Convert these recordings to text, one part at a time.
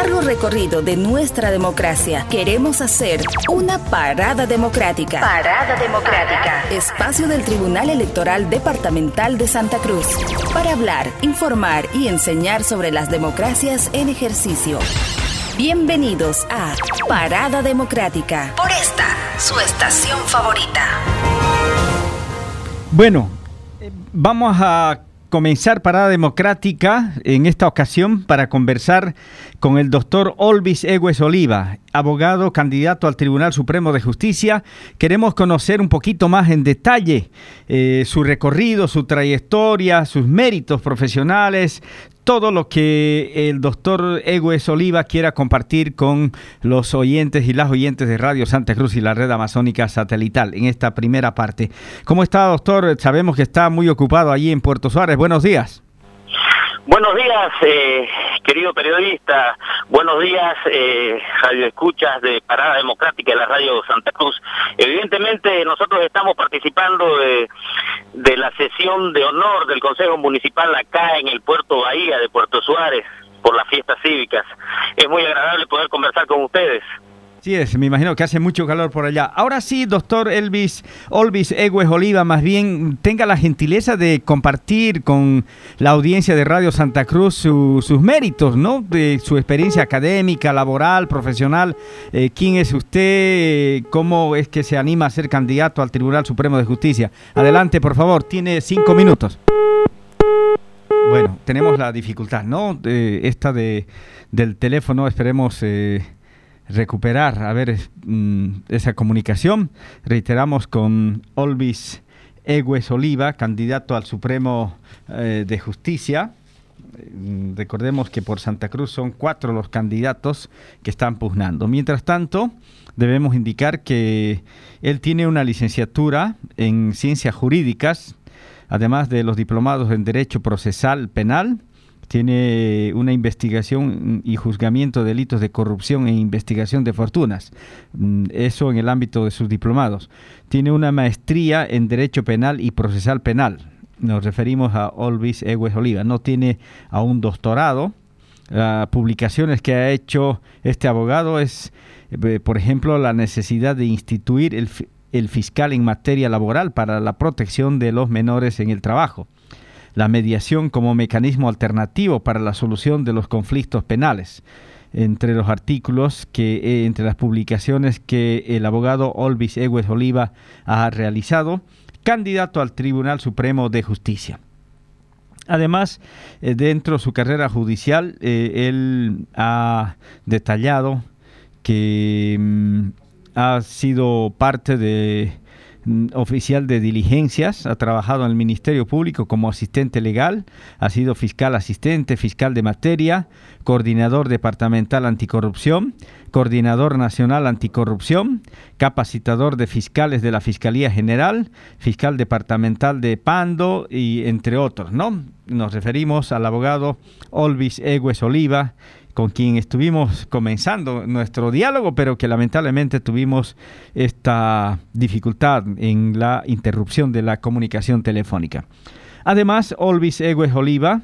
largo recorrido de nuestra democracia, queremos hacer una parada democrática. Parada democrática. Espacio del Tribunal Electoral Departamental de Santa Cruz. Para hablar, informar y enseñar sobre las democracias en ejercicio. Bienvenidos a Parada Democrática. Por esta, su estación favorita. Bueno, vamos a comenzar Parada Democrática en esta ocasión para conversar con el doctor Olvis Egues Oliva, abogado candidato al Tribunal Supremo de Justicia. Queremos conocer un poquito más en detalle su recorrido, su trayectoria, sus méritos profesionales, todo lo que el doctor Egues Oliva quiera compartir con los oyentes y las oyentes de Radio Santa Cruz y la red amazónica satelital en esta primera parte. ¿Cómo está, doctor? Sabemos que está muy ocupado allí en Puerto Suárez. Buenos días. Buenos días, querido periodista. Buenos días, radioescuchas de Parada Democrática de la Radio Santa Cruz. Evidentemente, nosotros estamos participando de la sesión de honor del Consejo Municipal acá en el Puerto Bahía de Puerto Suárez por las fiestas cívicas. Es muy agradable poder conversar con ustedes. Sí, me imagino que hace mucho calor por allá. Ahora sí, doctor Olvis Egues Oliva, más bien tenga la gentileza de compartir con la audiencia de Radio Santa Cruz sus méritos, ¿no? De su experiencia académica, laboral, profesional. ¿Quién es usted? ¿Cómo es que se anima a ser candidato al Tribunal Supremo de Justicia? Adelante, por favor, tiene 5 minutos. Bueno, tenemos la dificultad, ¿no? Del teléfono, esperemos recuperar, esa comunicación. Reiteramos con Olvis Egues Oliva, candidato al Supremo de Justicia. Recordemos que por Santa Cruz son 4 los candidatos que están pugnando. Mientras tanto, debemos indicar que él tiene una licenciatura en Ciencias Jurídicas, además de los diplomados en Derecho Procesal Penal. Tiene una investigación y juzgamiento de delitos de corrupción e investigación de fortunas. Eso en el ámbito de sus diplomados. Tiene una maestría en Derecho Penal y Procesal Penal. Nos referimos a Olvis Egues Oliva. No tiene aún doctorado. Publicaciones que ha hecho este abogado es, por ejemplo, la necesidad de instituir el fiscal en materia laboral para la protección de los menores en el trabajo. La mediación como mecanismo alternativo para la solución de los conflictos penales. Entre los artículos entre las publicaciones que el abogado Olvis Egues Oliva ha realizado, candidato al Tribunal Supremo de Justicia. Además, dentro de su carrera judicial, él ha detallado que ha sido parte de oficial de diligencias, ha trabajado en el Ministerio Público como asistente legal, ha sido fiscal asistente, fiscal de materia, coordinador departamental anticorrupción, coordinador nacional anticorrupción, capacitador de fiscales de la Fiscalía General, fiscal departamental de Pando y entre otros, ¿no? Nos referimos al abogado Olvis Egues Oliva, con quien estuvimos comenzando nuestro diálogo, pero que lamentablemente tuvimos esta dificultad en la interrupción de la comunicación telefónica. Además, Olvis Egues Oliva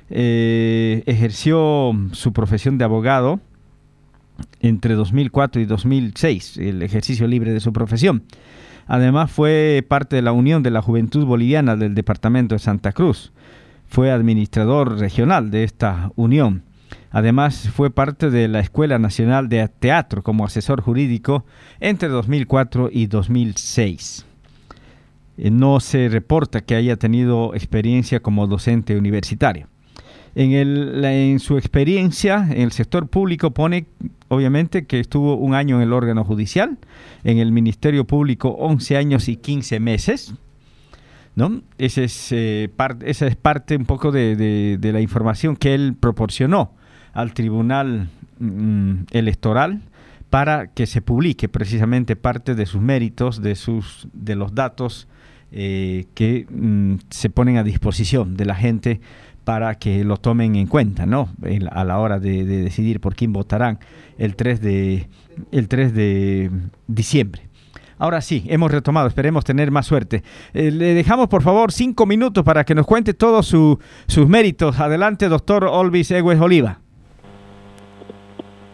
ejerció su profesión de abogado entre 2004 y 2006, el ejercicio libre de su profesión. Además, fue parte de la Unión de la Juventud Boliviana del Departamento de Santa Cruz. Fue administrador regional de esta unión. Además, fue parte de la Escuela Nacional de Teatro como asesor jurídico entre 2004 y 2006. No se reporta que haya tenido experiencia como docente universitario. En su experiencia en el sector público pone, obviamente, que estuvo 1 año en el órgano judicial, en el Ministerio Público 11 años y 15 meses, ¿no? Esa es parte un poco de la información que él proporcionó al Tribunal Electoral para que se publique precisamente parte de sus méritos, de los datos que se ponen a disposición de la gente para que lo tomen en cuenta, ¿no? A la hora de decidir por quién votarán el 3 de diciembre. Ahora sí, hemos retomado, esperemos tener más suerte. Le dejamos, por favor, 5 minutos para que nos cuente todos sus méritos. Adelante, doctor Olvis Egues Oliva.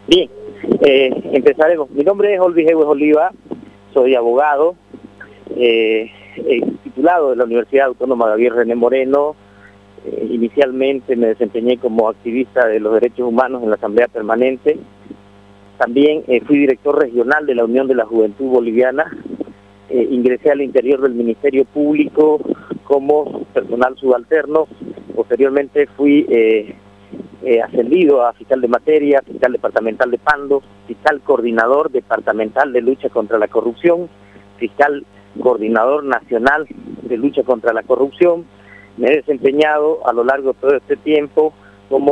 Bien, empezaremos. Mi nombre es Olvis Egues Oliva, soy abogado, titulado de la Universidad Autónoma Gabriel René Moreno. Inicialmente me desempeñé como activista de los derechos humanos en la Asamblea Permanente. También fui director regional de la Unión de la Juventud Boliviana. Ingresé al interior del Ministerio Público como personal subalterno. Posteriormente fui ascendido a fiscal de materia, fiscal departamental de Pando, fiscal coordinador departamental de lucha contra la corrupción, fiscal coordinador nacional de lucha contra la corrupción. Me he desempeñado a lo largo de todo este tiempo como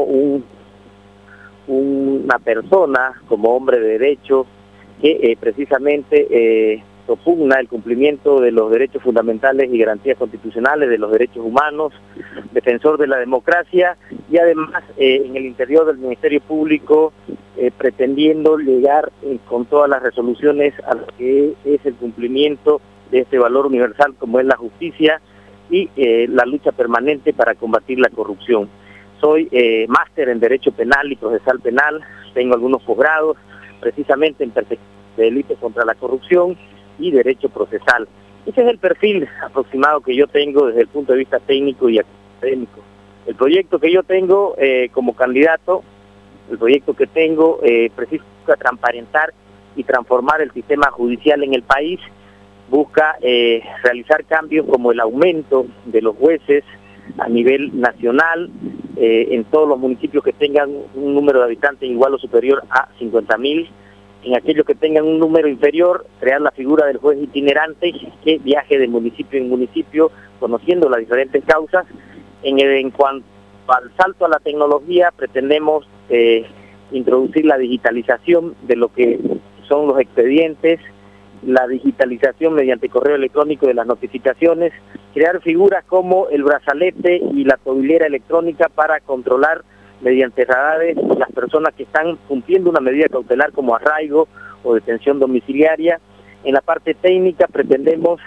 una persona, como hombre de derecho, que precisamente propugna el cumplimiento de los derechos fundamentales y garantías constitucionales de los derechos humanos, defensor de la democracia y además en el interior del Ministerio Público pretendiendo llegar con todas las resoluciones a lo que es el cumplimiento de este valor universal como es la justicia y la lucha permanente para combatir la corrupción. Soy máster en Derecho Penal y Procesal Penal, tengo algunos posgrados precisamente en perspectiva de delitos contra la corrupción y derecho procesal. Ese es el perfil aproximado que yo tengo desde el punto de vista técnico y académico. El proyecto que yo tengo como candidato, el proyecto que tengo precisa transparentar y transformar el sistema judicial en el país, busca realizar cambios como el aumento de los jueces a nivel nacional, en todos los municipios que tengan un número de habitantes igual o superior a 50.000, en aquellos que tengan un número inferior, crear la figura del juez itinerante que viaje de municipio en municipio, conociendo las diferentes causas. En cuanto al salto a la tecnología, pretendemos introducir la digitalización de lo que son los expedientes, la digitalización mediante correo electrónico de las notificaciones, crear figuras como el brazalete y la tobillera electrónica para controlar mediante radares las personas que están cumpliendo una medida cautelar como arraigo o detención domiciliaria. En la parte técnica pretendemos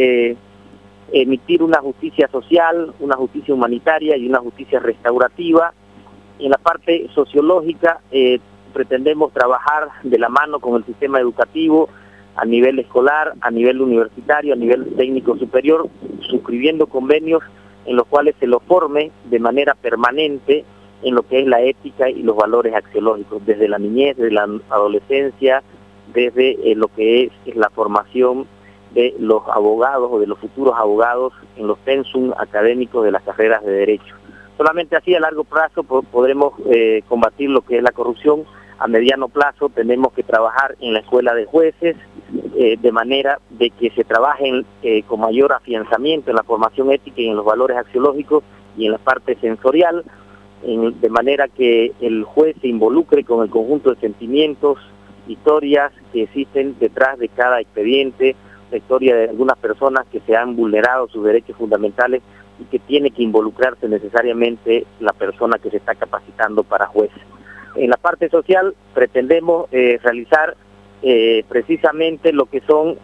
emitir una justicia social, una justicia humanitaria y una justicia restaurativa. En la parte sociológica pretendemos trabajar de la mano con el sistema educativo a nivel escolar, a nivel universitario, a nivel técnico superior, suscribiendo convenios en los cuales se lo forme de manera permanente en lo que es la ética y los valores axiológicos, desde la niñez, desde la adolescencia, desde lo que es la formación de los abogados o de los futuros abogados en los pensum académicos de las carreras de derecho. Solamente así a largo plazo podremos combatir lo que es la corrupción. A mediano plazo tenemos que trabajar en la escuela de jueces, de manera de que se trabajen con mayor afianzamiento en la formación ética y en los valores axiológicos y en la parte sensorial, de manera que el juez se involucre con el conjunto de sentimientos, historias que existen detrás de cada expediente, la historia de algunas personas que se han vulnerado sus derechos fundamentales y que tiene que involucrarse necesariamente la persona que se está capacitando para juez. En la parte social pretendemos realizar precisamente lo que son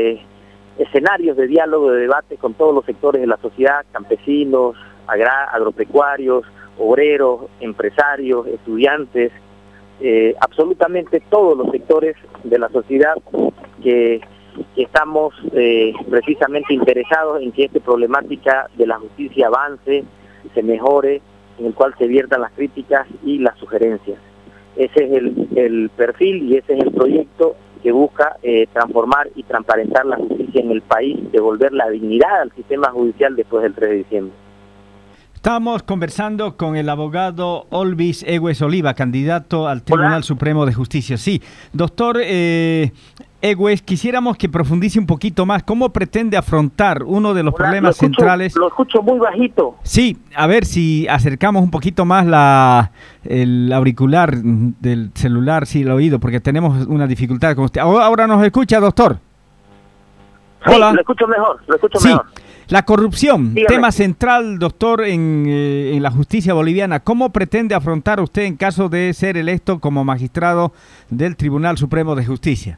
escenarios de diálogo, de debate con todos los sectores de la sociedad, campesinos, agropecuarios, obreros, empresarios, estudiantes, absolutamente todos los sectores de la sociedad que estamos precisamente interesados en que esta problemática de la justicia avance, se mejore, en el cual se viertan las críticas y las sugerencias. Ese es el perfil y ese es el proyecto que busca transformar y transparentar la justicia en el país, devolver la dignidad al sistema judicial después del 3 de diciembre. Estamos conversando con el abogado Olvis Egues Oliva, candidato al Tribunal Supremo de Justicia. Sí, doctor Egues, quisiéramos que profundice un poquito más. ¿Cómo pretende afrontar uno de los problemas centrales? Lo escucho muy bajito. Sí, a ver si acercamos un poquito más el auricular del celular, sí, el oído, porque tenemos una dificultad con usted. ¿Ahora nos escucha, doctor? Hola. Sí, lo escucho mejor, mejor. La corrupción, Dígame. Tema central, doctor, en la justicia boliviana. ¿Cómo pretende afrontar usted en caso de ser electo como magistrado del Tribunal Supremo de Justicia?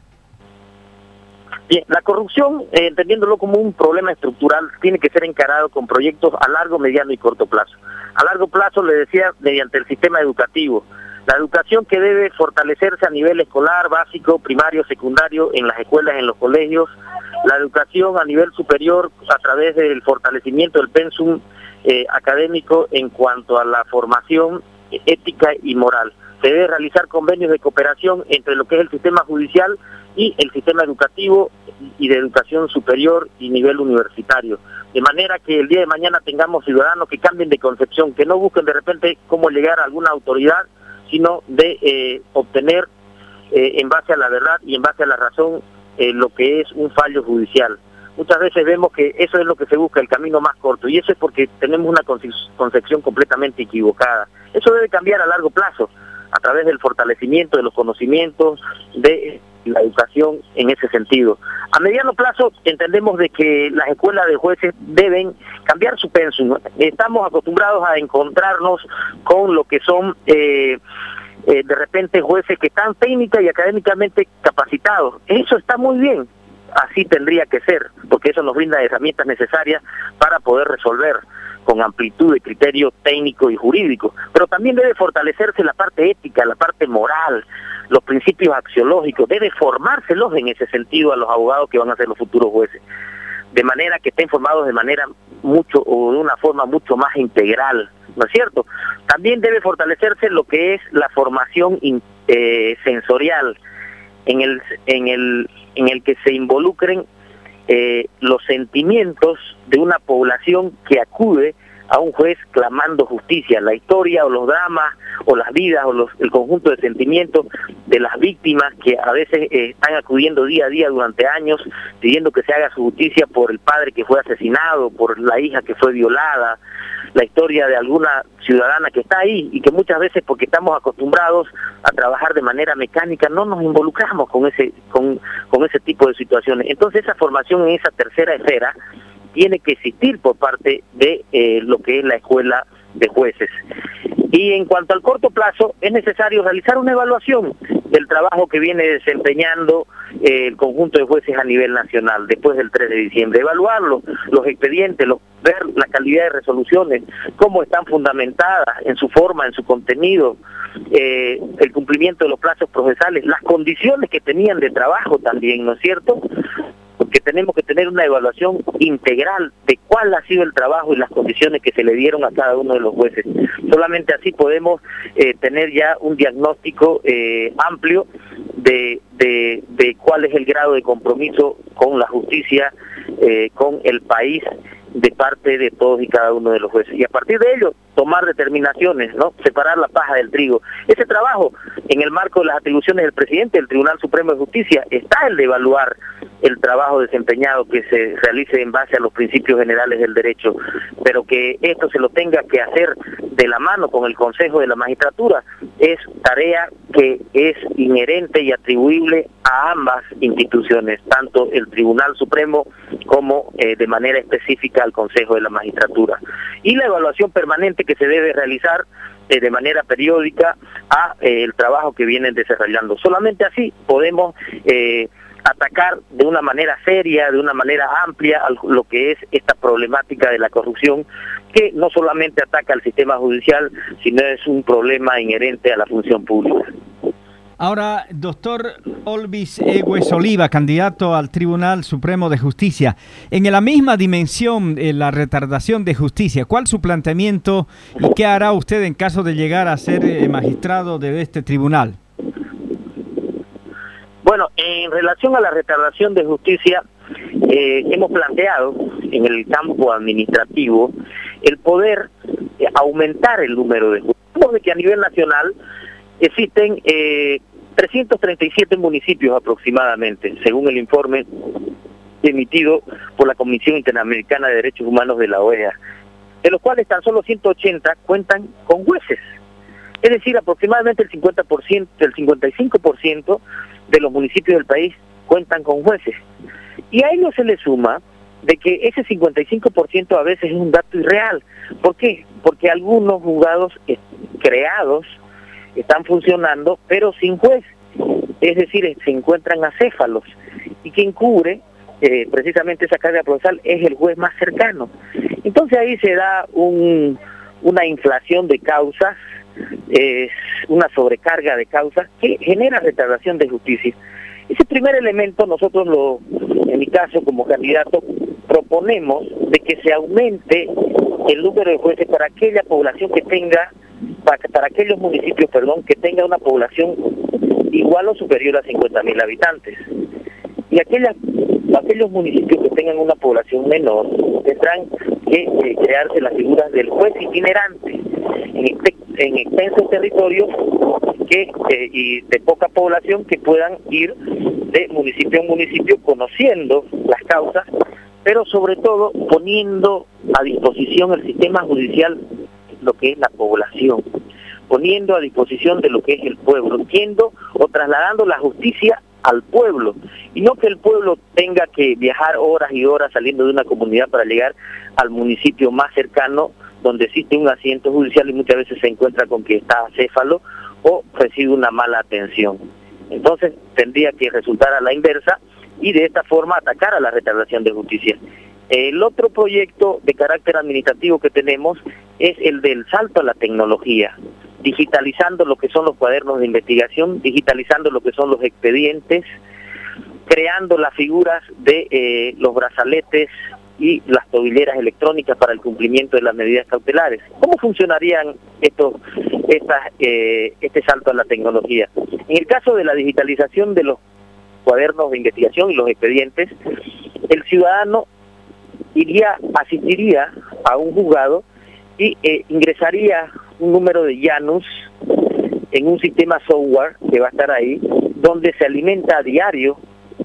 Bien, la corrupción, entendiéndolo como un problema estructural, tiene que ser encarado con proyectos a largo, mediano y corto plazo. A largo plazo, le decía, mediante el sistema educativo. La educación que debe fortalecerse a nivel escolar, básico, primario, secundario, en las escuelas, en los colegios. La educación a nivel superior a través del fortalecimiento del pensum académico en cuanto a la formación ética y moral. Se debe realizar convenios de cooperación entre lo que es el sistema judicial y el sistema educativo y de educación superior y nivel universitario, de manera que el día de mañana tengamos ciudadanos que cambien de concepción, que no busquen de repente cómo llegar a alguna autoridad, sino de obtener en base a la verdad y en base a la razón lo que es un fallo judicial. Muchas veces vemos que eso es lo que se busca, el camino más corto, y eso es porque tenemos una concepción completamente equivocada. Eso debe cambiar a largo plazo, a través del fortalecimiento de los conocimientos, de la educación en ese sentido. A mediano plazo entendemos de que las escuelas de jueces deben cambiar su pensum. Estamos acostumbrados a encontrarnos con lo que son de repente jueces que están técnica y académicamente capacitados. Eso está muy bien, así tendría que ser, porque eso nos brinda herramientas necesarias para poder resolver con amplitud de criterio técnico y jurídico, pero también debe fortalecerse la parte ética, la parte moral, los principios axiológicos, debe formárselos en ese sentido a los abogados que van a ser los futuros jueces, de manera que estén formados de manera mucho o de una forma mucho más integral, ¿no es cierto? También debe fortalecerse lo que es la formación sensorial, en el que se involucren los sentimientos de una población que acude a un juez clamando justicia, la historia o los dramas o las vidas o el conjunto de sentimientos de las víctimas que a veces están acudiendo día a día durante años pidiendo que se haga su justicia por el padre que fue asesinado, por la hija que fue violada, la historia de alguna ciudadana que está ahí y que muchas veces, porque estamos acostumbrados a trabajar de manera mecánica, no nos involucramos con ese tipo de situaciones. Entonces esa formación en esa tercera esfera tiene que existir por parte de lo que es la escuela de jueces. Y en cuanto al corto plazo, es necesario realizar una evaluación del trabajo que viene desempeñando el conjunto de jueces a nivel nacional después del 3 de diciembre. Evaluarlo, los expedientes, ver la calidad de resoluciones, cómo están fundamentadas en su forma, en su contenido, el cumplimiento de los plazos procesales, las condiciones que tenían de trabajo también, ¿no es cierto? Porque tenemos que tener una evaluación integral de cuál ha sido el trabajo y las condiciones que se le dieron a cada uno de los jueces. Solamente así podemos tener ya un diagnóstico amplio de cuál es el grado de compromiso con la justicia, con el país, de parte de todos y cada uno de los jueces. Y a partir de ello, tomar determinaciones, ¿no? Separar la paja del trigo. Ese trabajo, en el marco de las atribuciones del presidente del Tribunal Supremo de Justicia, está el de evaluar el trabajo desempeñado que se realice en base a los principios generales del derecho, pero que esto se lo tenga que hacer de la mano con el Consejo de la Magistratura es tarea que es inherente y atribuible a ambas instituciones, tanto el Tribunal Supremo como de manera específica al Consejo de la Magistratura. Y la evaluación permanente que se debe realizar de manera periódica a el trabajo que vienen desarrollando. Solamente así podemos atacar de una manera seria, de una manera amplia lo que es esta problemática de la corrupción, que no solamente ataca al sistema judicial, sino es un problema inherente a la función pública. Ahora, doctor Olvis Egues Oliva, candidato al Tribunal Supremo de Justicia, en la misma dimensión, la retardación de justicia, ¿cuál es su planteamiento y qué hará usted en caso de llegar a ser magistrado de este tribunal? Bueno, en relación a la retardación de justicia, hemos planteado en el campo administrativo el poder aumentar el número de jueces. Sabemos de que a nivel nacional existen 337 municipios aproximadamente, según el informe emitido por la Comisión Interamericana de Derechos Humanos de la OEA, de los cuales tan solo 180 cuentan con jueces. Es decir, aproximadamente el 50%, el 55% de los municipios del país cuentan con jueces. Y a ello se le suma de que ese 55% a veces es un dato irreal. ¿Por qué? Porque algunos juzgados creados están funcionando, pero sin juez. Es decir, se encuentran acéfalos. Y quien cubre precisamente esa carga procesal es el juez más cercano. Entonces ahí se da una inflación de causas una sobrecarga de causas que genera retardación de justicia. Ese primer elemento nosotros en mi caso como candidato, proponemos de que se aumente el número de jueces para aquella población que tenga, para aquellos municipios, que tenga una población igual o superior a 50.000 habitantes. Y aquellos municipios que tengan una población menor tendrán que crearse las figuras del juez itinerante en extensos territorios y de poca población, que puedan ir de municipio en municipio conociendo las causas, pero sobre todo poniendo a disposición el sistema judicial lo que es la población, poniendo a disposición de lo que es el pueblo, yendo o trasladando la justicia al pueblo, y no que el pueblo tenga que viajar horas y horas saliendo de una comunidad para llegar al municipio más cercano donde existe un asiento judicial y muchas veces se encuentra con que está acéfalo o recibe una mala atención. Entonces tendría que resultar a la inversa y de esta forma atacar a la retardación de justicia. El otro proyecto de carácter administrativo que tenemos es el del salto a la tecnología, digitalizando lo que son los cuadernos de investigación, digitalizando lo que son los expedientes, creando las figuras de los brazaletes y las tobilleras electrónicas para el cumplimiento de las medidas cautelares. ¿Cómo funcionarían este salto a la tecnología? En el caso de la digitalización de los cuadernos de investigación y los expedientes, el ciudadano asistiría a un juzgado y ingresaría un número de Janus en un sistema software que va a estar ahí, donde se alimenta a diario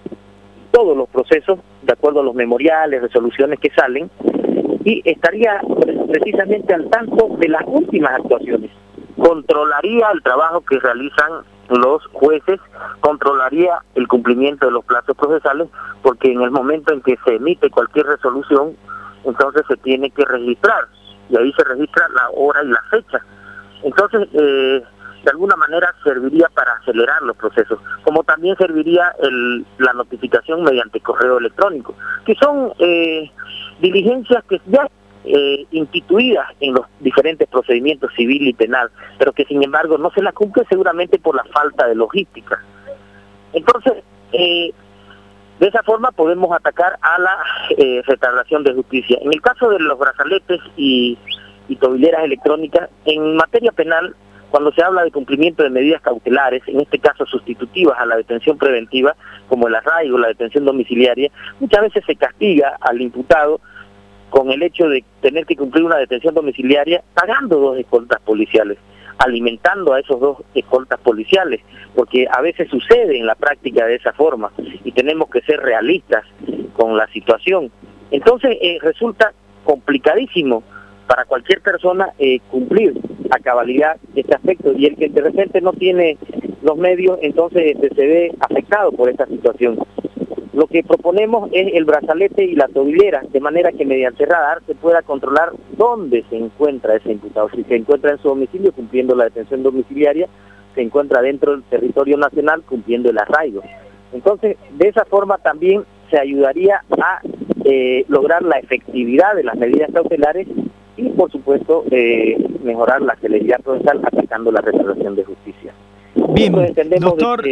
todos los procesos de acuerdo a los memoriales, resoluciones que salen, y estaría precisamente al tanto de las últimas actuaciones. Controlaría el trabajo que realizan los jueces, controlaría el cumplimiento de los plazos procesales, porque en el momento en que se emite cualquier resolución, entonces se tiene que registrar, y ahí se registra la hora y la fecha. Entonces, de alguna manera serviría para acelerar los procesos, como también serviría la notificación mediante correo electrónico, que son diligencias que ya instituidas en los diferentes procedimientos civil y penal, pero que sin embargo no se las cumple seguramente por la falta de logística. Entonces, de esa forma podemos atacar a la retardación de justicia. En el caso de los brazaletes y tobilleras electrónicas, en materia penal, cuando se habla de cumplimiento de medidas cautelares, en este caso sustitutivas a la detención preventiva, como el arraigo, la detención domiciliaria, muchas veces se castiga al imputado con el hecho de tener que cumplir una detención domiciliaria pagando 2 escoltas policiales, alimentando a esos 2 escoltas policiales, porque a veces sucede en la práctica de esa forma y tenemos que ser realistas con la situación. Entonces resulta complicadísimo para cualquier persona cumplir a cabalidad este aspecto, y el que de repente no tiene los medios, entonces se ve afectado por esta situación. Lo que proponemos es el brazalete y la tobillera, de manera que mediante radar se pueda controlar dónde se encuentra ese imputado. Si se encuentra en su domicilio cumpliendo la detención domiciliaria, se encuentra dentro del territorio nacional cumpliendo el arraigo. Entonces, de esa forma también se ayudaría a lograr la efectividad de las medidas cautelares y, por supuesto, mejorar la celeridad procesal atacando la retardación de justicia. Bien, doctor,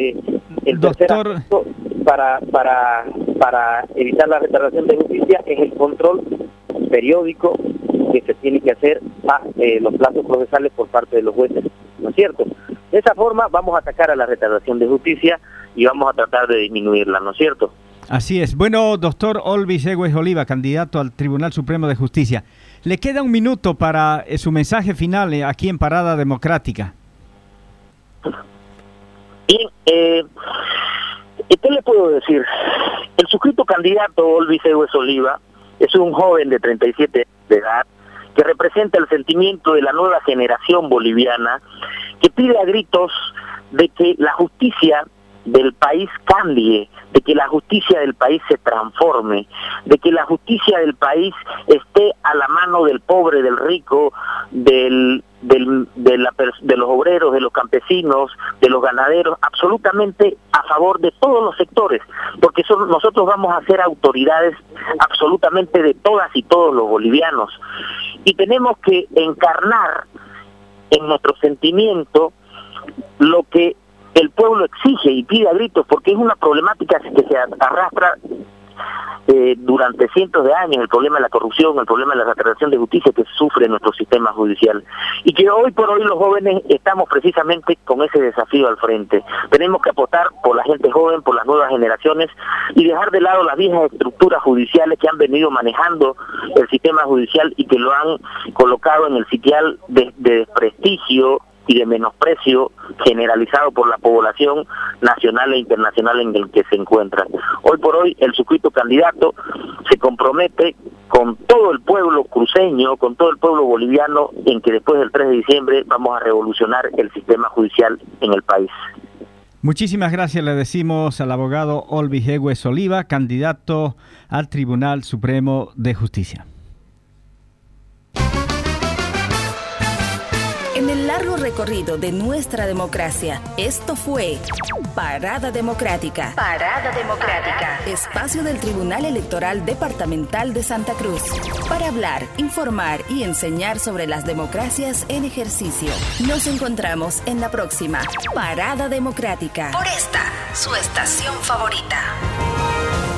para evitar la retardación de justicia es el control periódico que se tiene que hacer a los plazos procesales por parte de los jueces, ¿no es cierto? De esa forma vamos a atacar a la retardación de justicia y vamos a tratar de disminuirla, ¿no es cierto? Así es. Bueno, doctor Olvis Egües Oliva, candidato al Tribunal Supremo de Justicia. Le queda un minuto para su mensaje final aquí en Parada Democrática. Bien, ¿qué le puedo decir? El suscrito candidato Olvis Egües Oliva es un joven de 37 años de edad que representa el sentimiento de la nueva generación boliviana, que pide a gritos de que la justicia del país cambie, de que la justicia del país se transforme, de que la justicia del país esté a la mano del pobre, del rico, de los obreros, de los campesinos, de los ganaderos, absolutamente a favor de todos los sectores, porque nosotros vamos a ser autoridades absolutamente de todas y todos los bolivianos, y tenemos que encarnar en nuestro sentimiento lo que el pueblo exige y pide a gritos, porque es una problemática que se arrastra durante cientos de años, el problema de la corrupción, el problema de la restauración de justicia que sufre nuestro sistema judicial, y que hoy por hoy los jóvenes estamos precisamente con ese desafío al frente. Tenemos que apostar por la gente joven, por las nuevas generaciones, y dejar de lado las viejas estructuras judiciales que han venido manejando el sistema judicial y que lo han colocado en el sitial de desprestigio y de menosprecio generalizado por la población nacional e internacional en el que se encuentra. Hoy por hoy el suscrito candidato se compromete con todo el pueblo cruceño, con todo el pueblo boliviano, en que después del 3 de diciembre vamos a revolucionar el sistema judicial en el país. Muchísimas gracias le decimos al abogado Olvis Egues Oliva, candidato al Tribunal Supremo de Justicia. En el largo recorrido de nuestra democracia, esto fue Parada Democrática. Parada Democrática. Espacio del Tribunal Electoral Departamental de Santa Cruz. Para hablar, informar y enseñar sobre las democracias en ejercicio. Nos encontramos en la próxima Parada Democrática. Por esta, su estación favorita.